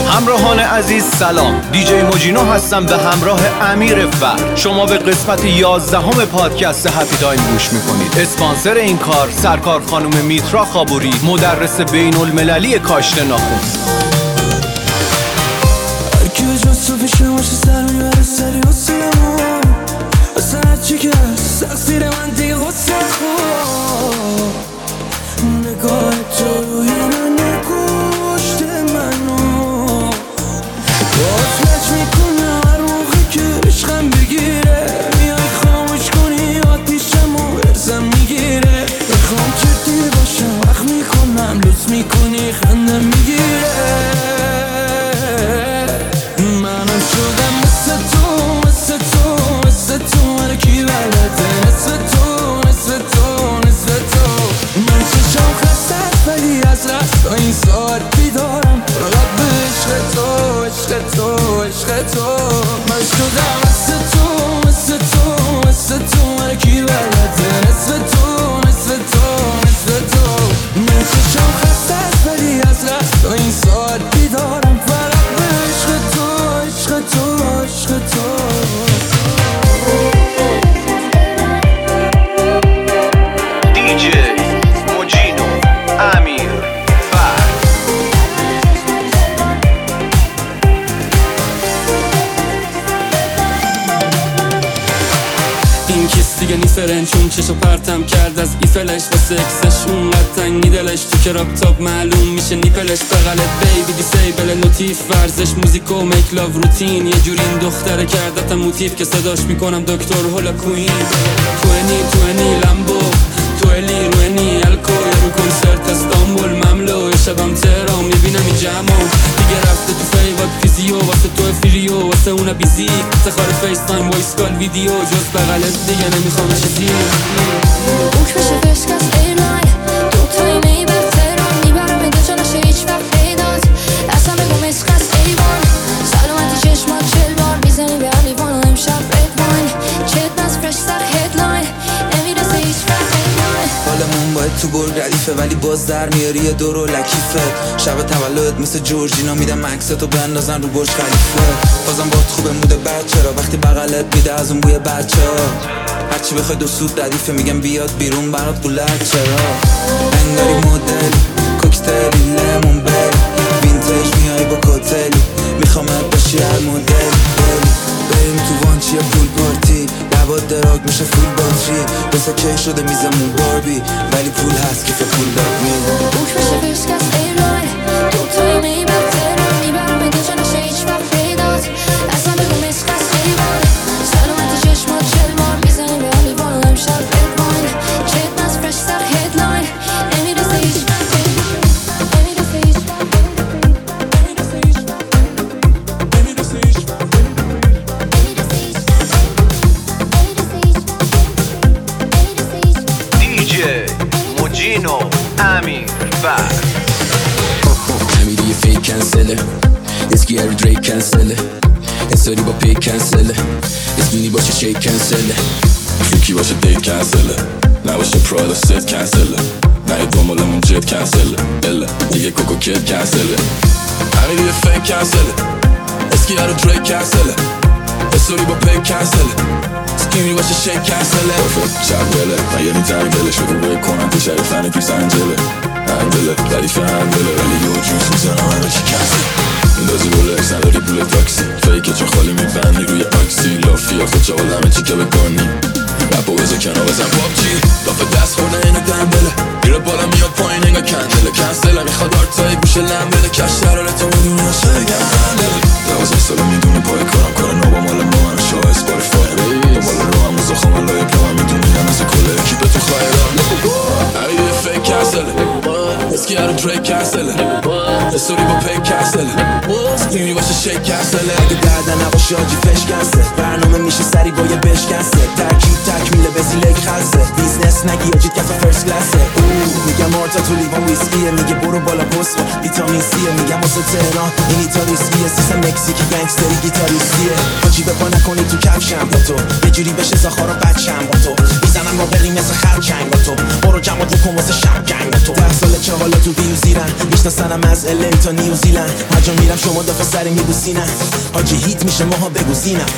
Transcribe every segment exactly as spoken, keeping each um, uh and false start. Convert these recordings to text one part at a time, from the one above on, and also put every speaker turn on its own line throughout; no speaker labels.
همراهان عزیز سلام، دیجی موجینو هستم به همراه امیر فر. شما به قسمت یازدهم پادکست هپی تایم گوش میکنید. اسپانسر این کار سرکار خانم میترا خابوری، مدرس بین المللی کاشت ناخن.
هرکی به جاست و پیشه باشه سر میبره سری و سیمون اصلا هرچی که سقصیر من دیگه غصه خود نگاه تو روی من نگوشت منو باز مچ میکنه هر موقع که عشقم بگیره میای خاموش کنی آتیشم و برزم میگیره میخوام جدی باشم وقت میکنم لطف میکنی خندم میگیره منم شدم مثل تو مثل تو مثل تو هرکی بلده مثل تو مثل تو مثل تو من چشم خسته ولی از رست این ساعت بیدارم فقط به عشق تو عشق تو عشق تو من شدم مثل تو مثل تو مثل تو هرکی بلده مثل تو مثل تو مثل تو من چشم خسته ولی از رست این ساعت بیدارم فقط به عشق تو عشق تو عشق تو
دیجی موجینو امیر فر.
این کس دیگه نیفرن چون چشو پرتم کرد از ایفلش و سکسش اونقدر تنگی دلش تو که رابطاب معلوم میشه نیپلش بغلت بیبی دیسیبل نوتیف ورزش موزیک و میک لاو روتین یه جوری این دختره کردتم موتیف که صداش میکنم دکتر هولا کوین توینی توینی لمبو تویلی روینی الکو رو کنسرت استانبول مملو یه شبم تهران میبینم این جمع دیگه رفته تو فیوات فیزیو واسه تو فریو واسه اونا بیزی سخار فیس تایم وایس کال ویدیو جز بغلت دیگه نمیخوام چیزی
بوک بشه فشکست ایرلاین دو تایی میبر تهران میبرم اینجا چه نشه هیچ وقت پیدات اصلا بگم عشق است ایوان سلامتی چشمات چل بار میزنی به لیوان و امشب رد واین چت نز فرش سر هدلاین نمیرسه هیچ وقت هدلاین
حالمون باید تو برگ ردیفه ولی باز در میاری یه دور و لکیفه شب تولد مثل جورجینا میدم عکستو بندازن رو برج خلیفه بازم باید خوبه موده بد چرا وقتی بغلت میده از اون بوی بچه ها هرچی بخوای دو سود ردیفه میگم بیاد بیرون برات بولد چرا انگاری مدل کوکتلی لیمون بری وینتج میای با کتلی میخوامت باشی هر مدل بریم تو وانچی پول پارتی لبات دراگ میشه فول باتری بسه که شده میزمون باربی ولی پول هست که پول داد میده
بوک بشه فشکست ایرلاین دو تایی میبر تهران میبرم اینجا چه نشه هیچ وقت پیدات اصلا بگم عشق است ایوان سلامتی چشمات چل بار میزنی به لیوان و امشب رد واین چت نز فرش سر هدلاین نمیرسه هیچ وقت نمیرسه هیچ وقت نمیرسه هیچ وقت نمیرسه هیچ وقت
دیجی موجینو امیر فر.
امیری یه فیک کنسله اسکی هر دریک کنسله انساری با پیک کنسله اسمینی باشه شیک کنسله فیکی باشه دیت کنسله نباشه پرادا ست کنسله نه یه دومالمون جت کنسله بله دیگه کوکو کت کنسله امیری یه فیک کنسله اسکی هر دریک کنسله انساری با پیک کنسله اسکیمی باشه شیک کنسله شب بله من یعنی تر بله شده باید کنم تو شریف فنی پیس انجله هندله دریف هندله ولی یه جوز میزنم همه چی کنسل اندازی رولکس نداری پول تاکسی فیکه چه خالی میبندی روی آکسی لافیا خود چاول همه چی که بکنی رپو بزا کنار بزن پاپچی لافه دست خورده اینو دنبله میره بالا میاد پایین انگا کندله کنسله میخواد آرتای گوشه لمبله کش شراره تا میدونی هاشه بگم هندله دوازه ساله میدونه پای کارم کار نابا مال ما من شاه اسپاریفای دنبال رو هم موزا خواهم لایه پا هم میدونی هم از کله اکیب تو خواهران همیده فیک کنسله اسکی هر دریک کنسله استوری با پیک کنسله سکیمی باشه شیک کنسله
اگه دردن نباشه آجی فش کنسه برنامه میشه سری با یه بش کنسه ترکیب تکمیله بزیلک خلصه بیزنس نگی آجید کف فرست کلاسه میگم آرتا تو لیوان ویسکیه میگه برو بالا پست ویتامین سیه میگم واسه تهران این ایتالیسکیه سیستم مکزیکی گنگستری گیتاریستیه حاجی بپا نکنی تو کفشم با تو یه جوری بشه زخارا بچم با تو میزنم با بقی مثل خرچنگ با تو برو جمعات بکن واسه شب جنگ با تو ده ساله چه حالا تو ویو زیرن میشناسنم از ال تا نیوزیلند، هر جا میرم شما دفعه سر میبوسینم، حاجی هیت میشه ماها بگوزینم.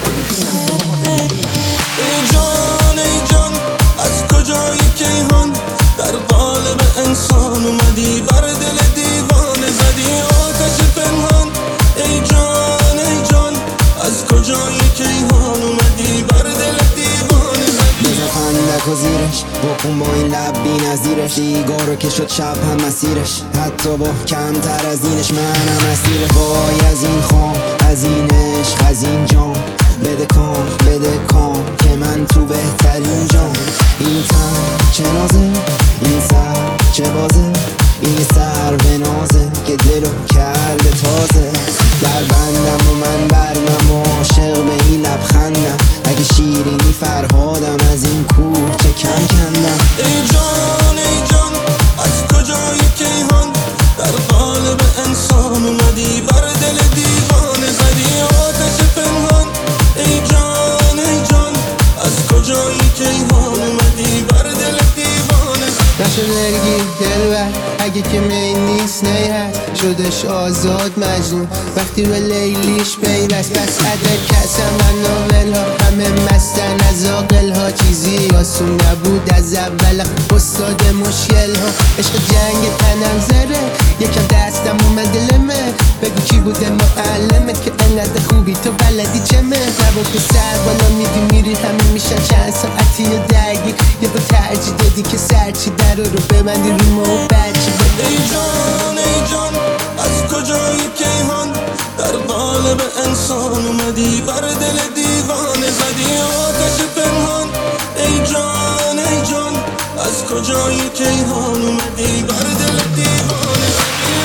ای جان ای جان از کجای کیهان در قالب انسان اومدی، بر دل دیوانه زدی آتش پنهان. ای جان ای جان از کجای کیهان اومدی، بر دل دیوانه زدی.
بزن خندک و زیرش بکن با این لب بی نظیرش، دیگارو که شد شب هم مسیرش، حتی با کمتر از اینش منم اسیرش. وای از این خام، از این عشق، از این جام، بده کام بده کام که من تو بهترین جام. این تن چه نازه، این سر چه بازه، این سر به نازه که دل و کرده تازه. در بندم و من برمم و عاشق به این لبخندم، اگه شیرینی فرهادم از این کوه که کم کندم.
ای جان ای جان از کجای کیهان در قالب انسان اومدی، بر دل دیوانه زدی آتش پنهان. ای جان ای جان از کجای کیهان اومدی، بر دل دیوانه زدی.
نشدرگی دلبر اگه که می نیست نی هست، شدش آزاد مجنون وقتی به لیلیش پیوست. پس عدد کسم من ناول ها همه مستن از آقل ها، چیزی آسون نبود از اول استاد مشکل ها. عشق جنگ تنم زره یکم دستم اومد لمه، بگو کی بوده معلمت که انقدر خوبی تو بلدی چمه. نبا که سر بالا میدی میری همه میشن چند ساعتی و درگیر، یه با ترجیح دادی که سرچی در رو ببندی رو ما و بچی.
ای جان ای جان از کجای کیهان در قالب انسان اومدی، بر دل دیوانه زدی آتش پنهان. ای جان ای جان از کجای کیهان اومدی، بر دل دیوانه زدی.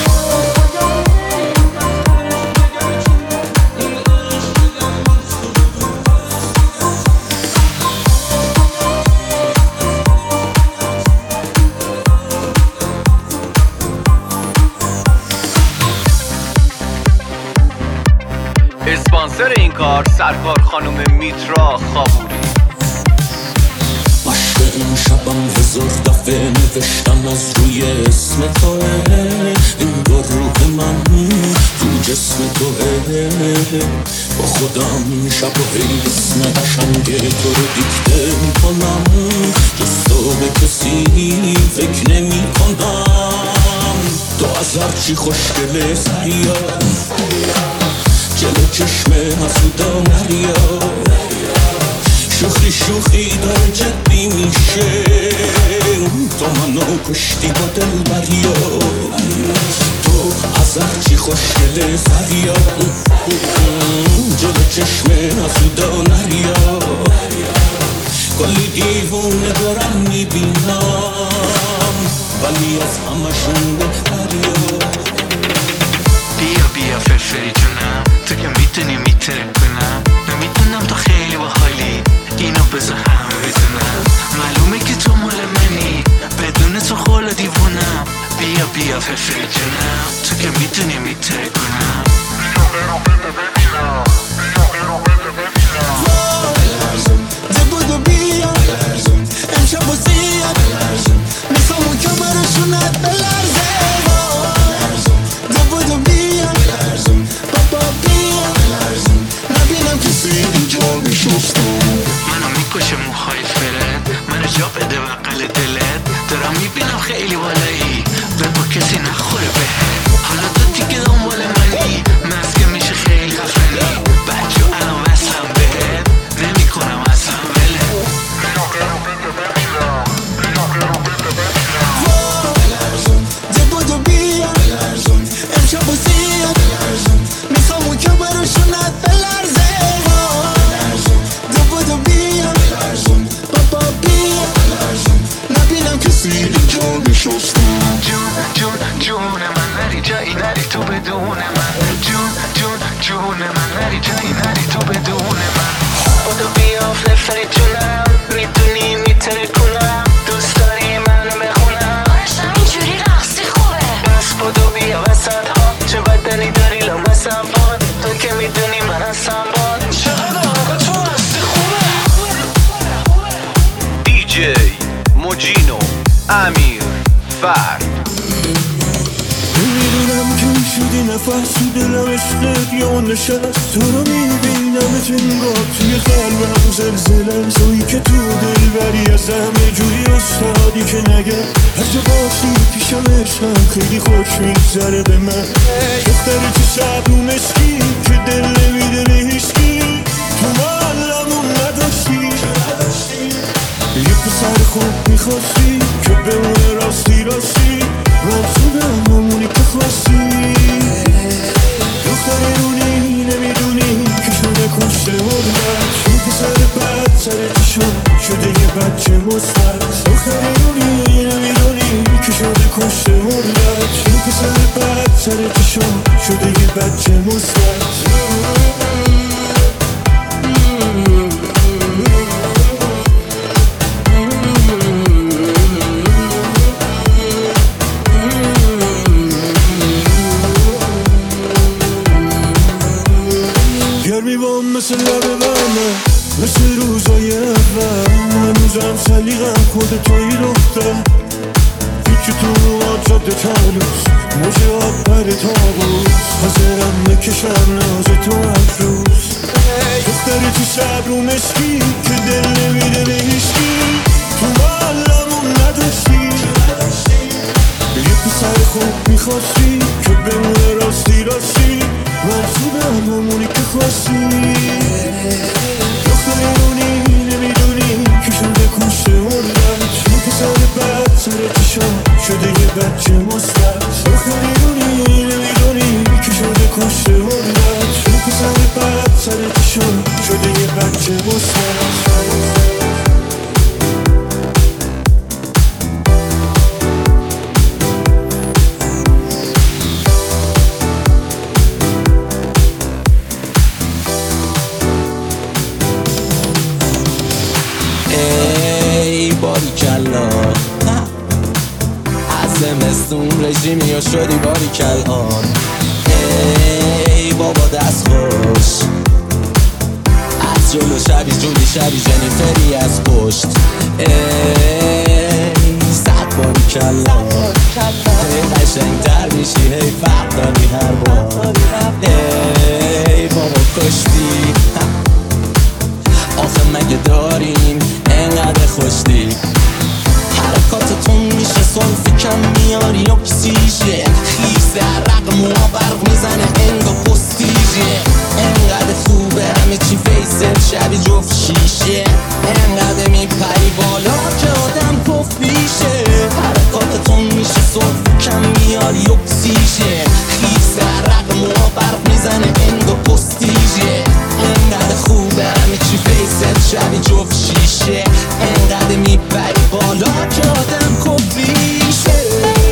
اسپانسر این کار سرکار خانم میترا خابوری.
عشق این شبم هزار دفعه نوشتم از روی اسم توه، این دو روح من تو جسم توه. با خودم شب و هی اسم قشنگ تو رو دیکته میکنم، جز تو به کسی فکر نمی کنم. تو از هرچی خوشگله سریا، جلو چشم حسودا نریا، شوخی شوخی داره جدی میشه، تو منو کشتی با دل بریا. تو از هرچی خوشگله سریا، جلو چشم حسودا نریا، کلی دیوونه دارم میبینم ولی از همشون بهتریا.
بیا بیا فرفری جونم، تو که میتونی میتره کنم، نمیدونم تو خیلی باحالی اینو بذار همه بدونم. معلومه که تو مال منی، بدون تو خول دیوونم. بیا بیا فرفری جونم، تو که میتونی میتره کنم. بیا برو بده ببینم، بیا برو بده ببینم.
ده بودو بیا امشب و زیاد میخوام اون کمرشونت بلرزه. ده بودو بیا بابا بیا نبینم کسی اینجا بشستم.
منو میکشه موهای فرد، منو جا بده بقل دلت. دارم میبینم خیلی بالایی، به با کسی نخوره بهت. حالا تو دیگه دنبال منی، مسکه میشه خیلی خفنی. بچه الان وصلم بهت، نمی کنم اصلا بله. بیا برو بده ببینم، بیا برو بده ببینم.
ده بودو بیا امشب و زیاد میخوام اون کمرشونت بلرزه. ده بودو بیا بابا بیا نبینم کسی اینجا بشستم.
جون جون جون من نری جایی نری تو بدون من. جون جون جون من نری جایی نری تو بدون من. بودو بیا فرفری جونم، میتونی میتره کنم. دوست داری منو بخونم،
عشقم اینجوری رقصی خوبه.
بس بودو بیا وسط ها، چه بدنی داری لامسم باد. تو که میدونی من هستم باد. چقدر آقا تو هستی خوبه.
دیجی موجینو امیر فرد.
میدونم
یه نفر تو دلم عشقت یا نشست، تو رو میبینم انگار توی قلبم زلزله، تویی که تو دل بری از همه جوری استادی که نگه هر جا باشی پیشم عشقم خیلی خوش میگذره به من. دختری تو صبر و مسکی که دل نمیده به هیچکی، تو معلمون نداشتی یه پسر خوب میخواستی که بمونه راستی راستی، من شدم همونی که خواستی. دختر رونی نمیدونی که شده کشته مردد، چون پسر بد سر چشم شده یه بچه مثبت. دختر رونی نمیدونی که شده کشته مردد، چون پسر بد سر چشم شده یه بچه مثبت. گرمی بام مثل لب بمه، مثل روزای اول، هنوزم سلیقم خود توی دختر. پیچ تو مواد جاده تلوز، موجه آب بر تابوز، حاضرم بکشم ناز تو هر روز. دختری تو صبر و مسکی که دل نمیده به هیچکی، تو معلمون نداشتی یه پسر خوب میخواستی که بمونه راستی راستی، من شدم همونی که خواستی. دختر رونی نمیدونی که شده کشته مردد، چون پسر بد سر چشم شده یه بچه مثبت. دختر رونی نمیدونی که شده کشته مردد، چون پسر بد سر چشم شده یه بچه مثبت.
زمستون رژیمی و شدی باری کلان. ای بابا دست خوش از جلو شبی جولی شبی جنیفری از پشت. ای صد باری کلان، ای قشنگ تر میشی هی فرق داری هر بار. ای بابا کشتی آخه مگه داریم انقدر خوشتی، حرکاتتون میشه سلفی کم میاری اکسیژن، خیز عرق موها برق میزنه انگا پستیژه. انقدر خوبه همه چی فیست شبی جفت شیشه، انقدر میپری بالا که آدم پف بیشه. حرکاتتون میشه سلفی کم میاری اکسیژن، خیز عرق موها برق میزنه انگا پستیژه. انقدر خوبه همه چی فیست شبی جفت شیشه، انقدر میپری بالا که آدم کفیشه.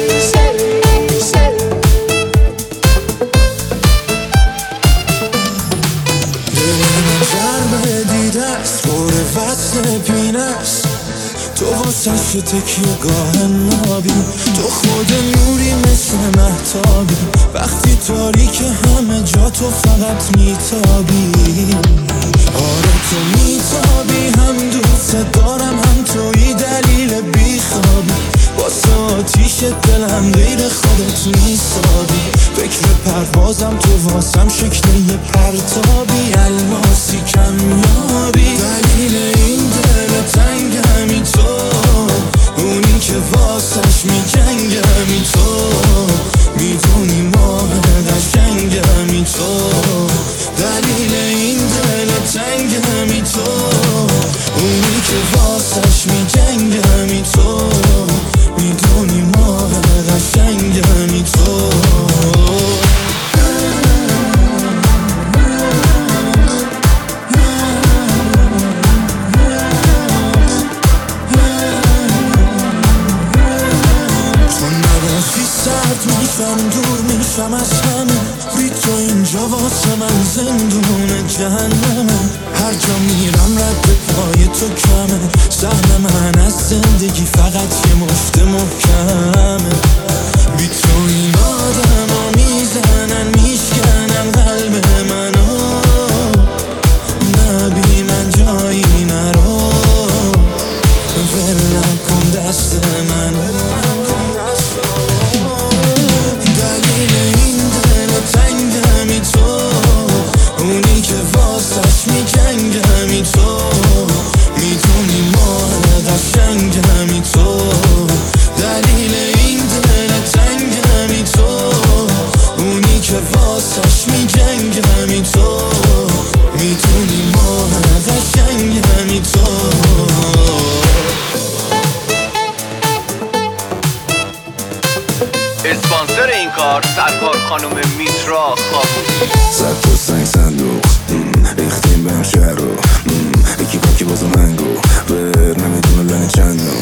دلم جرم دیده است پر وصل پینه است، تو واسه شو تکیه گاه نابی، تو خود نوری مثل مهتابی، وقتی تاریک همه جا تو فقط میتابی. آره تو میتابی، هم دوست دارم هم توی دلیل بیخوابی، واسه آتیش دلم غیر خودت میسابی. فکر پروازم تو واسم شکل یه پرتابی، الماسی کمیابی. دلیل این دل تنگ همی تو، اونی که واسش میجنگ همی تو، میدونی ماه قشنگ همی تو. دلیل این دل تنگ همی تو، اونی که واسش میجنگ همی تو، میدونی ماه قشنگ همی تو. میشم دور میشم از همه، بی تو اینجا واسه من زندون جهنمه. هر جا میرم رد به پای تو کمه، سهم من از زندگی فقط یه مفت محکمه. بی تو این آدم ها میزنن میشکنن قلب منو، نبی من جایی نرو، ولم کن دست منو. دلیل این دل
اسپانسر این کار سرکار خانم میترا خابوری.
سر تو سنگ صندوق ریختیم بهم شهر رو یکی پاکی بازو منگو بر نمیدونه لنه چند رو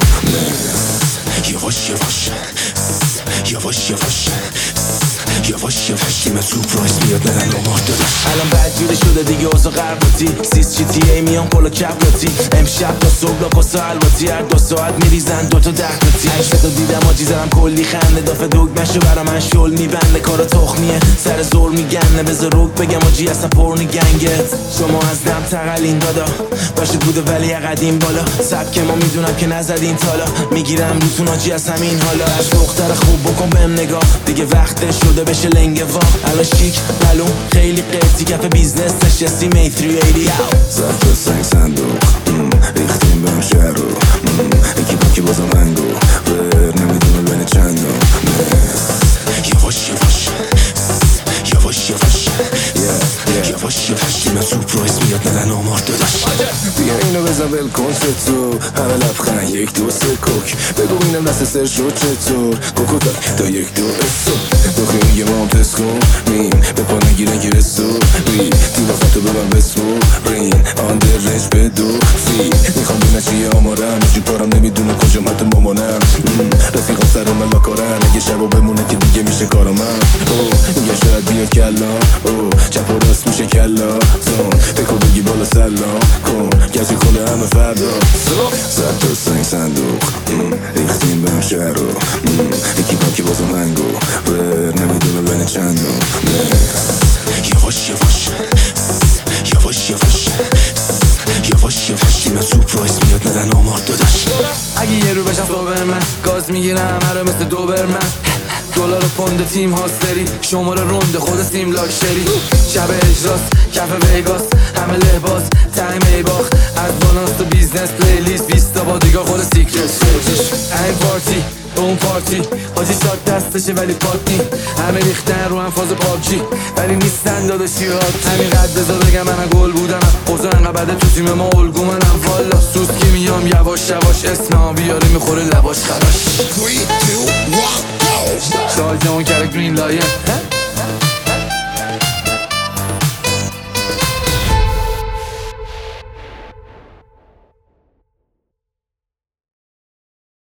یواش یواش یواش یواش یواش یواش تیم تو پرایس میاد نرن رو مرد داداش.
الان بدجوری شده دیگه اوزا قرباتی سیس چی تی ای میان پولو کبلاتی امشب تا صبح دا پاسا الواتی هر دو ساعت میریزن دوتا ده کاتی عکستو دیدم آجی زدم کلی خنده دافه دوگمشو برا من شل میبنده کارا تخمیه سر زور میگنه بذار روک بگم آجی اصلا پرنی گنگت شما از دم تقلین دادا باشید بوده ولی قدیم بالا سبک ما میدونم که نزدین تالا میگیرم روتون آجی از همین حالا از دختر خوب بکن بهم نگاه دیگه وقت شده بشه لنگه وا الان شیک بلون خیلی قیفتی کف بیزنس نشستی می سه هشتاد
سر تو سنگ صندوق ریختیم بهم شهر رو یکی پاکی بازو منگو بر نمیدونه بین چند رو یواش یواش یواش یواش یواش یواش تیم تو پرایس میاد نرن آمار داداش. بیا اینو بزن بل کن تو همه لبخند یک دو سه کوک بگو اینم دست سر شد چطور کوکو تا تا یک دو اسو دو خیلی یه مام تست کن مین به پا نگیرن که رسو بی تو وقتو ببن بسمو رین آن در رنج به دو فی میخوام بینه چیه آمارم نجی پارم نمیدونه کجا مت مامانم رفیقم سر من لاکارن اگه شبا بمونه که دیگه میشه کارم من میگه شاید بیاد کلا چپ و راست میشه کلا زون بکو بگی بالا سلام کن گزی کنه همه فردا سر تو سنگ صندوق ریختیم بهم شهر رو یکی پاکی بازو منگو بر نمیدونه بین چند رو یواش یواش یواش یواش یواش یواش تیم تو پرایس میاد ندن آمار داداش.
اگه یه رو بشم صابر من گاز میگیرم هره مثل دوبرمن دلار پوند تیم هاستری شماره رونده خود سیم لاکشری شب اجراست کف ویگاس همه لباس تایم ای باخت از بالانس تو بیزنس پلیلیست بیستا با دیگه خود سیکرت شدش این پارتی اون پارتی حاجی شاد دستشه ولی پاتی همه ریختن رو هم فاز پابجی ولی نیستن داداشی هات همین قد بذار بگم من گل بودم اوضاع انقدر بده تو تیم ما الگو منم والا سوسکی میام یواش یواش اسمم بیاره میخوره لباش خراش شاید اون کره گرین لاین